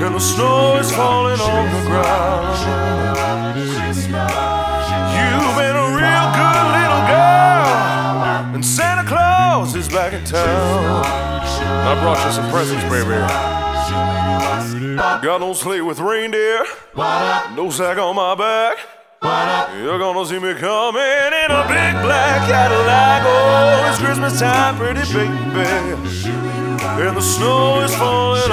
and the snow is falling on the ground. You've been a real good little girl, and Santa Claus is back in town. I brought you some presents, baby. Got no sleigh with reindeer, no sack on my back. You're gonna see me coming in a big black Cadillac. Oh, it's Christmas time, pretty baby, and the snow is falling